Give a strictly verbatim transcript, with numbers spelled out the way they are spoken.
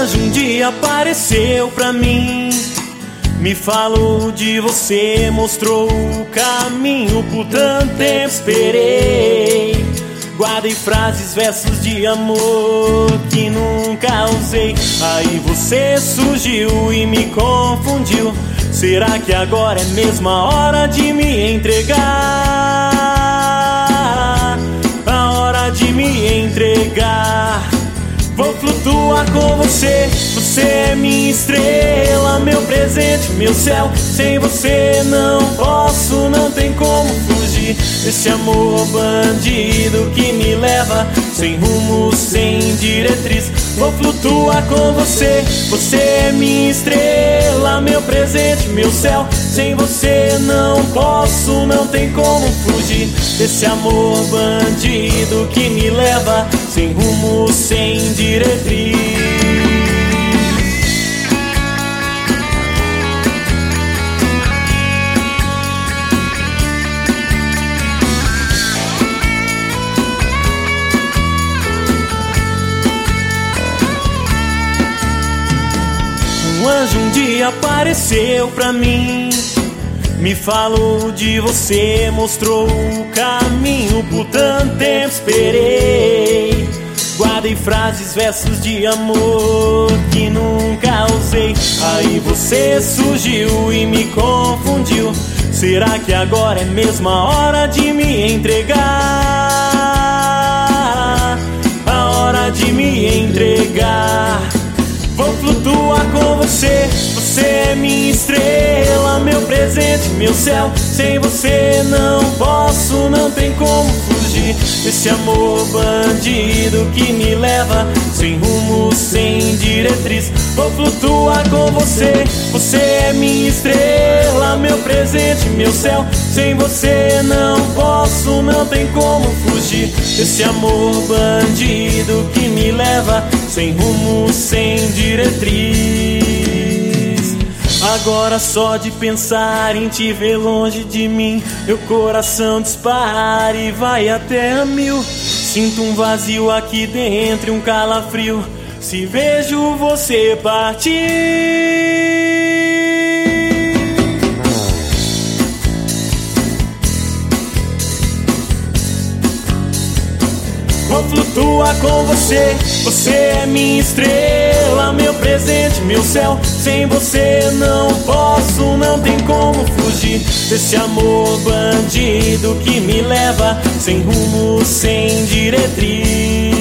anjo um dia apareceu pra mim, me falou de você, mostrou o caminho. Por tanto tempo esperei, guardei frases, versos de amor que nunca usei. Aí você surgiu e me confundiu. Será que agora é mesmo a hora de me entregar? A hora de me entregar. Vou flutuar com você, você é minha estrela, meu presente, meu céu. Sem você não posso, não tem como fugir desse amor bandido que me leva sem rumo, sem diretriz. Vou flutuar com você, você é minha estrela, meu presente, meu céu. Sem você não posso, não tem como fugir desse amor bandido que me leva sem rumo, sem diretriz. Um anjo um dia apareceu pra mim, me falou de você, mostrou o caminho. Por tanto tempo esperei, guardei frases, versos de amor que nunca usei. Aí você surgiu e me confundiu. Será que agora é mesmo a hora de me entregar? A hora de me entregar. Vou flutuar com você, você é minha estrela, meu presente, meu céu. Sem você não posso, não tem como fugir desse amor bandido que me leva sem rumo, sem diretriz. Vou flutuar com você, você é minha estrela, meu presente, meu céu. Sem você não posso, não tem como fugir desse amor bandido que me leva sem rumo, sem diretriz. Agora só de pensar em te ver longe de mim, meu coração dispara e vai até a mil. Sinto um vazio aqui dentro e um calafrio se vejo você partir. Vou flutuar com você, você é minha estrela, meu presente, meu céu. Sem você não posso, não tem como fugir desse amor bandido que me leva sem rumo, sem diretriz.